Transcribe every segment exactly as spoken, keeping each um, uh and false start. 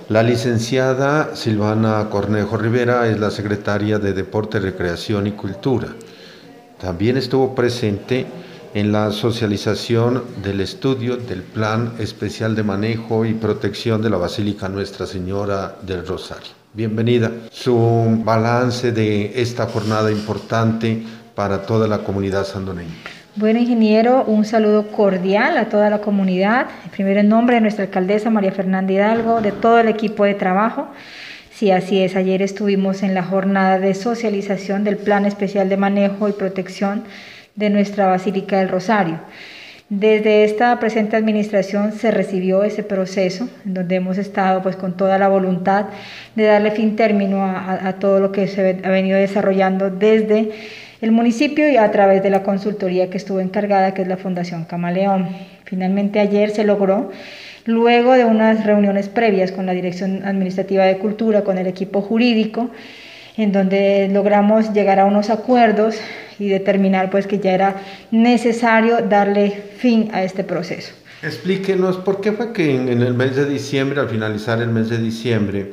La licenciada Silvana Cornejo Rivera es la secretaria de Deporte, Recreación y Cultura. También estuvo presente en la socialización del estudio del Plan Especial de Manejo y Protección de la Basílica Nuestra Señora del Rosario. Bienvenida. Su balance de esta jornada importante para toda la comunidad sandoneña. Bueno, ingeniero, un saludo cordial a toda la comunidad. Primero en nombre de nuestra alcaldesa María Fernanda Hidalgo, de todo el equipo de trabajo. Sí, así es. Ayer estuvimos en la jornada de socialización del Plan Especial de Manejo y Protección de nuestra Basílica del Rosario. Desde esta presente administración se recibió ese proceso, en donde hemos estado pues con toda la voluntad de darle fin término a, a, a todo lo que se ha venido desarrollando desde el municipio y a través de la consultoría que estuvo encargada, que es la Fundación Camaleón. Finalmente ayer se logró, luego de unas reuniones previas con la Dirección Administrativa de Cultura, con el equipo jurídico, en donde logramos llegar a unos acuerdos y determinar pues que ya era necesario darle fin a este proceso. Explíquenos por qué fue que en, en el mes de diciembre, al finalizar el mes de diciembre,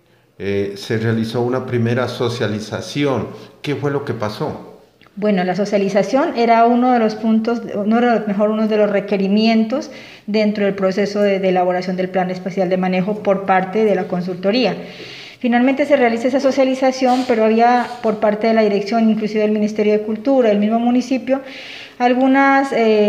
eh, se realizó una primera socialización. ¿Qué fue lo que pasó? Bueno, la socialización era uno de los puntos, uno de los, mejor uno de los requerimientos dentro del proceso de, de elaboración del Plan Especial de Manejo por parte de la consultoría. Finalmente se realiza esa socialización, pero había por parte de la dirección, inclusive del Ministerio de Cultura, del mismo municipio, algunas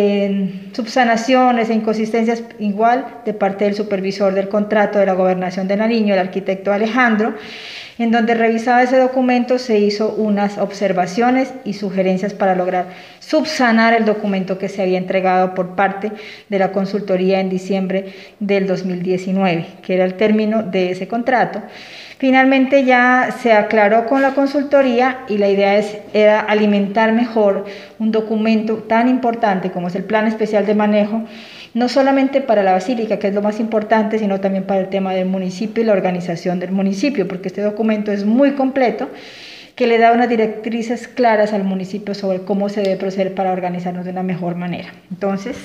eh, subsanaciones e inconsistencias igual de parte del supervisor del contrato de la Gobernación de Nariño, el arquitecto Alejandro, en donde revisaba ese documento se hizo unas observaciones y sugerencias para lograr subsanar el documento que se había entregado por parte de la consultoría en diciembre del dos mil diecinueve, que era el término de ese contrato. Finalmente ya se aclaró con la consultoría y la idea es, era alimentar mejor un documento tan importante como es el Plan Especial de Manejo, no solamente para la Basílica, que es lo más importante, sino también para el tema del municipio y la organización del municipio, porque este documento es muy completo, que le da unas directrices claras al municipio sobre cómo se debe proceder para organizarnos de una mejor manera. Entonces,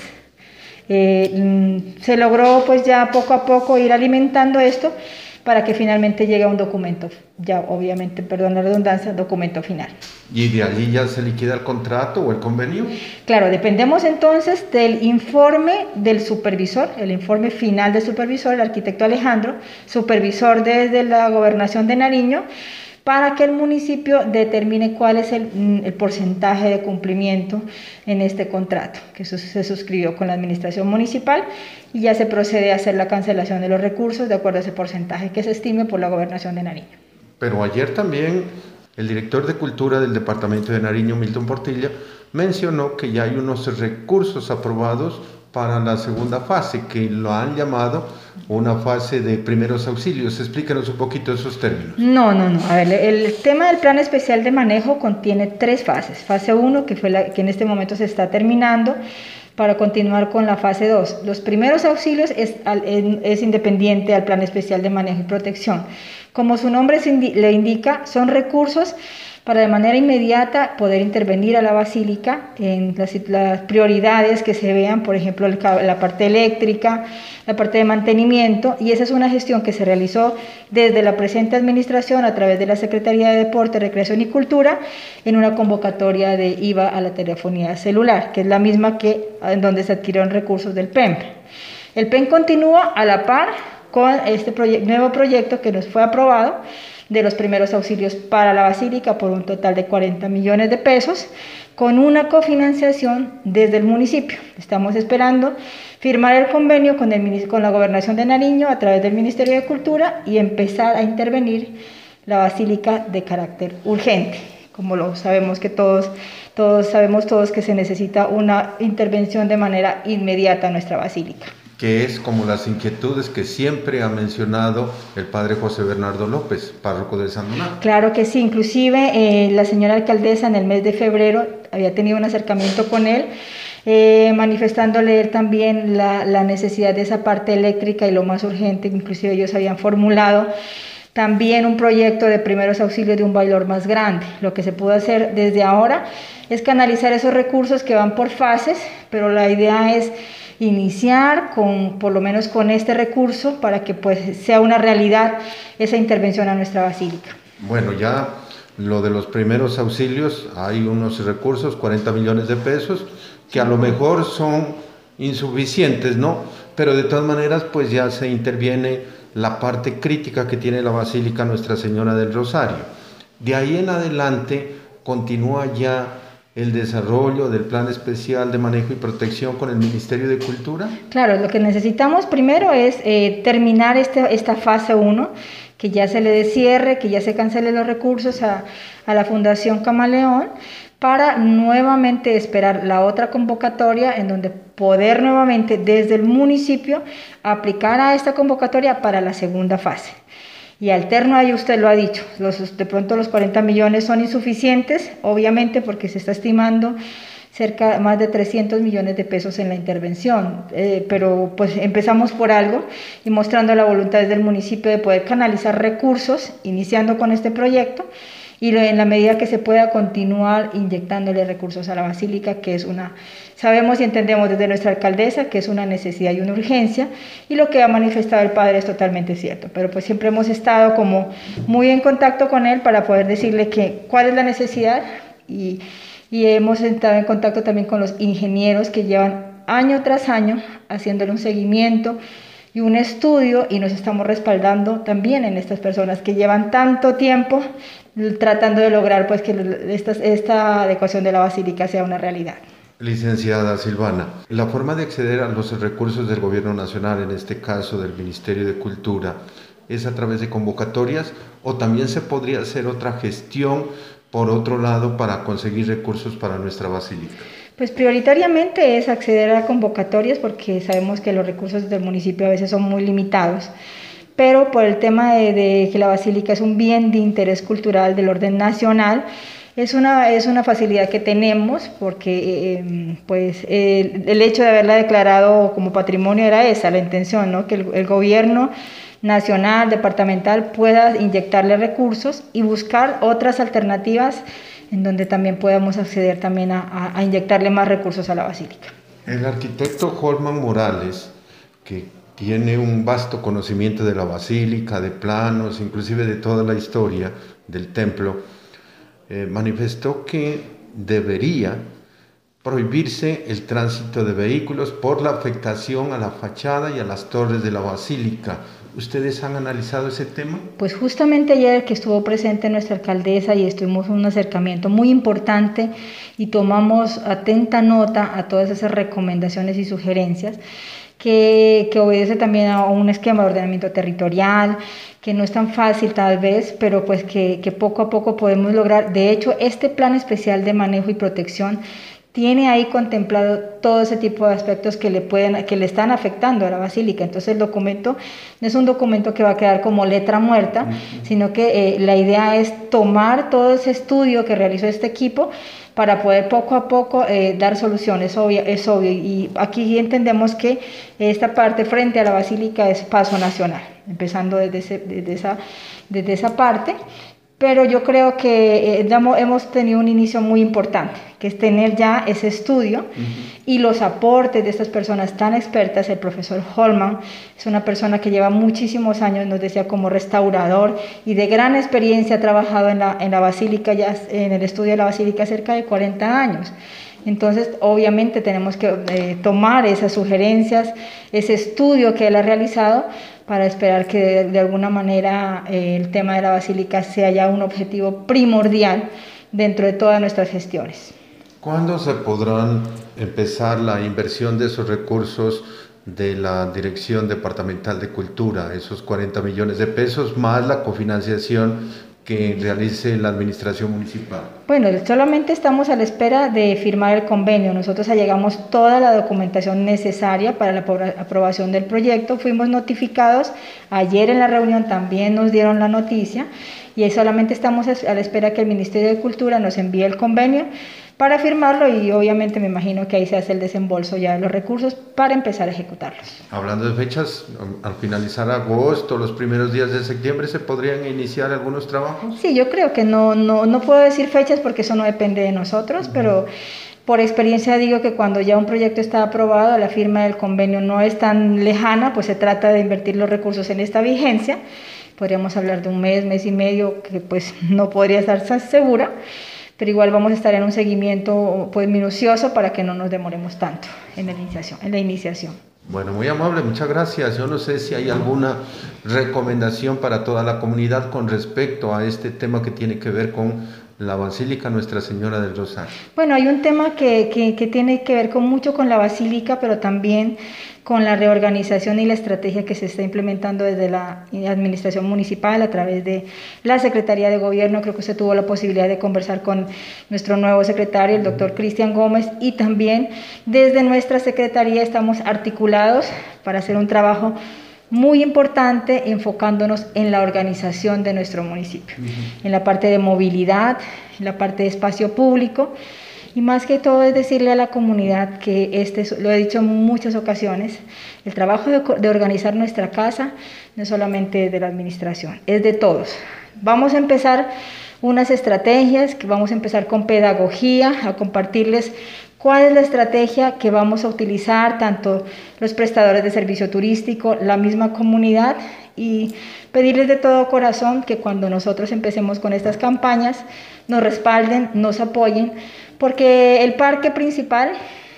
eh, se logró pues ya poco a poco ir alimentando esto, para que finalmente llegue a un documento, ya obviamente, perdón la redundancia, documento final. ¿Y de allí ya se liquida el contrato o el convenio? Claro, dependemos entonces del informe del supervisor, el informe final del supervisor, el arquitecto Alejandro, supervisor desde la Gobernación de Nariño, para que el municipio determine cuál es el, el porcentaje de cumplimiento en este contrato, que eso se suscribió con la administración municipal y ya se procede a hacer la cancelación de los recursos de acuerdo a ese porcentaje que se estime por la Gobernación de Nariño. Pero ayer también el director de Cultura del Departamento de Nariño, Milton Portilla, mencionó que ya hay unos recursos aprobados para la segunda fase, que lo han llamado una fase de primeros auxilios. Explícanos un poquito esos términos. No, no, no. A ver, el tema del Plan Especial de Manejo contiene tres fases. Fase uno, que fue la que en este momento se está terminando, para continuar con la fase dos. Los primeros auxilios es, es independiente al Plan Especial de Manejo y Protección. Como su nombre le indica, son recursos para de manera inmediata poder intervenir a la Basílica en las, las prioridades que se vean, por ejemplo, el, la parte eléctrica, la parte de mantenimiento, y esa es una gestión que se realizó desde la presente administración a través de la Secretaría de Deporte, Recreación y Cultura en una convocatoria de I V A a la telefonía celular, que es la misma que en donde se adquirieron recursos del P E M. El P E M continúa a la par con este proye- nuevo proyecto que nos fue aprobado de los primeros auxilios para la Basílica por un total de cuarenta millones de pesos, con una cofinanciación desde el municipio. Estamos esperando firmar el convenio con, el, con la Gobernación de Nariño a través del Ministerio de Cultura y empezar a intervenir la Basílica de carácter urgente. Como lo sabemos que todos, todos sabemos todos que se necesita una intervención de manera inmediata en nuestra Basílica. Que es como las inquietudes que siempre ha mencionado el padre José Bernardo López, párroco de San Donato. Claro que sí, inclusive eh, la señora alcaldesa en el mes de febrero había tenido un acercamiento con él, eh, manifestándole él también la, la necesidad de esa parte eléctrica y lo más urgente, inclusive ellos habían formulado también un proyecto de primeros auxilios de un valor más grande. Lo que se pudo hacer desde ahora es canalizar esos recursos que van por fases, pero la idea es iniciar con, por lo menos con este recurso para que pues sea una realidad esa intervención a nuestra basílica. Bueno, ya lo de los primeros auxilios, hay unos recursos, cuarenta millones de pesos, que a lo mejor son insuficientes, ¿no? Pero de todas maneras, pues ya se interviene la parte crítica que tiene la Basílica Nuestra Señora del Rosario. De ahí en adelante continúa ya el desarrollo del Plan Especial de Manejo y Protección con el Ministerio de Cultura. Claro, lo que necesitamos primero es eh, terminar este, esta fase uno, que ya se le dé cierre, que ya se cancelen los recursos a, a la Fundación Camaleón, para nuevamente esperar la otra convocatoria en donde poder nuevamente desde el municipio aplicar a esta convocatoria para la segunda fase. Y alterno ahí usted lo ha dicho, los, de pronto los cuarenta millones son insuficientes, obviamente porque se está estimando cerca más de trescientos millones de pesos en la intervención, eh, pero pues empezamos por algo y mostrando la voluntad desde el municipio de poder canalizar recursos, iniciando con este proyecto, y en la medida que se pueda continuar inyectándole recursos a la Basílica, que es una, sabemos y entendemos desde nuestra alcaldesa que es una necesidad y una urgencia, y lo que ha manifestado el padre es totalmente cierto, pero pues siempre hemos estado como muy en contacto con él para poder decirle que cuál es la necesidad, y, y hemos estado en contacto también con los ingenieros que llevan año tras año haciéndole un seguimiento y un estudio, y nos estamos respaldando también en estas personas que llevan tanto tiempo tratando de lograr pues que esta, esta adecuación de la Basílica sea una realidad. Licenciada Silvana, la forma de acceder a los recursos del Gobierno Nacional, en este caso del Ministerio de Cultura, ¿es a través de convocatorias o también se podría hacer otra gestión por otro lado para conseguir recursos para nuestra Basílica? Pues prioritariamente es acceder a convocatorias porque sabemos que los recursos del municipio a veces son muy limitados, pero por el tema de, de que la Basílica es un bien de interés cultural del orden nacional, es una, es una facilidad que tenemos porque eh, pues, el, el hecho de haberla declarado como patrimonio era esa, la intención, ¿no? Que el, el gobierno nacional, departamental pueda inyectarle recursos y buscar otras alternativas en donde también podamos acceder también a, a, a inyectarle más recursos a la Basílica. El arquitecto Holman Morales, que tiene un vasto conocimiento de la Basílica, de planos, inclusive de toda la historia del templo, eh, manifestó que debería prohibirse el tránsito de vehículos por la afectación a la fachada y a las torres de la Basílica. ¿Ustedes han analizado ese tema? Pues justamente ayer que estuvo presente nuestra alcaldesa y estuvimos en un acercamiento muy importante y tomamos atenta nota a todas esas recomendaciones y sugerencias, que, que obedece también a un esquema de ordenamiento territorial, que no es tan fácil tal vez, pero pues que, que poco a poco podemos lograr. De hecho, este plan especial de manejo y protección tiene ahí contemplado todo ese tipo de aspectos que le pueden, que le están afectando a la Basílica. Entonces el documento no es un documento que va a quedar como letra muerta, uh-huh. sino que eh, la idea es tomar todo ese estudio que realizó este equipo para poder poco a poco eh, dar soluciones, obvio, es obvio. Y aquí entendemos que esta parte frente a la Basílica es paso nacional, empezando desde, ese, desde, esa, desde esa parte. Pero yo creo que eh, hemos tenido un inicio muy importante, que es tener ya ese estudio uh-huh. y los aportes de estas personas tan expertas. El profesor Holman es una persona que lleva muchísimos años, nos decía, como restaurador y de gran experiencia, ha trabajado en la, en la Basílica, ya en el estudio de la Basílica cerca de cuarenta años. Entonces, obviamente tenemos que eh, tomar esas sugerencias, ese estudio que él ha realizado, para esperar que de, de alguna manera eh, el tema de la Basílica sea ya un objetivo primordial dentro de todas nuestras gestiones. ¿Cuándo se podrán empezar la inversión de esos recursos de la Dirección Departamental de Cultura, esos cuarenta millones de pesos, más la cofinanciación que realice la administración municipal? Bueno, solamente estamos a la espera de firmar el convenio. Nosotros allegamos toda la documentación necesaria para la aprobación del proyecto. Fuimos notificados, ayer en la reunión también nos dieron la noticia, y solamente estamos a la espera que el Ministerio de Cultura nos envíe el convenio para firmarlo, y obviamente me imagino que ahí se hace el desembolso ya de los recursos para empezar a ejecutarlos. Hablando de fechas, al finalizar agosto, los primeros días de septiembre, ¿se podrían iniciar algunos trabajos? Sí, yo creo que no, no, no puedo decir fechas porque eso no depende de nosotros, uh-huh. pero, Por experiencia digo que cuando ya un proyecto está aprobado, la firma del convenio no es tan lejana, pues se trata de invertir los recursos en esta vigencia. Podríamos hablar de un mes, mes y medio, que pues no podría estar tan segura, pero igual vamos a estar en un seguimiento pues minucioso para que no nos demoremos tanto en la iniciación. En la iniciación. Bueno, muy amable, muchas gracias. Yo no sé si hay alguna recomendación para toda la comunidad con respecto a este tema que tiene que ver con la Basílica Nuestra Señora del Rosario. Bueno, hay un tema que, que, que tiene que ver con mucho con la Basílica, pero también con la reorganización y la estrategia que se está implementando desde la administración municipal a través de la Secretaría de Gobierno. Creo que usted tuvo la posibilidad de conversar con nuestro nuevo secretario, el doctor Cristian Gómez, y también desde nuestra Secretaría estamos articulados para hacer un trabajo muy importante enfocándonos en la organización de nuestro municipio, uh-huh. en la parte de movilidad, en la parte de espacio público, y más que todo es decirle a la comunidad que este, lo he dicho en muchas ocasiones, el trabajo de, de organizar nuestra casa no es solamente de la administración, es de todos. Vamos a empezar unas estrategias, que vamos a empezar con pedagogía, a compartirles cuál es la estrategia que vamos a utilizar, tanto los prestadores de servicio turístico, la misma comunidad, y pedirles de todo corazón que cuando nosotros empecemos con estas campañas nos respalden, nos apoyen, porque el parque principal,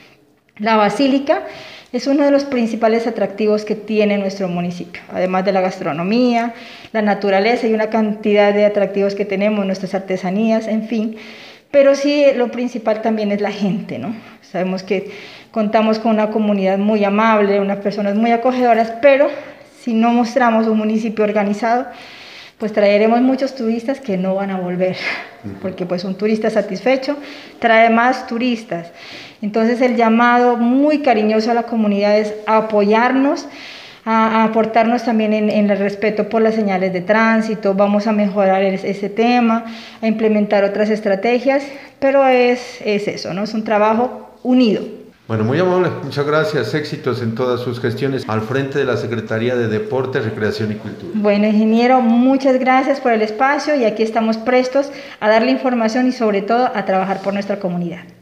la Basílica, es uno de los principales atractivos que tiene nuestro municipio, además de la gastronomía, la naturaleza y una cantidad de atractivos que tenemos, nuestras artesanías, en fin. Pero sí, lo principal también es la gente, ¿no? Sabemos que contamos con una comunidad muy amable, unas personas muy acogedoras, pero si no mostramos un municipio organizado, pues traeremos muchos turistas que no van a volver, porque pues un turista satisfecho trae más turistas. Entonces el llamado muy cariñoso a la comunidad es a apoyarnos, a, a aportarnos también en, en el respeto por las señales de tránsito. Vamos a mejorar el, ese tema, a implementar otras estrategias, pero es, es eso, ¿no? Es un trabajo unido. Bueno, muy amable, muchas gracias, éxitos en todas sus gestiones al frente de la Secretaría de Deportes, Recreación y Cultura. Bueno, ingeniero, muchas gracias por el espacio y aquí estamos prestos a darle información y sobre todo a trabajar por nuestra comunidad.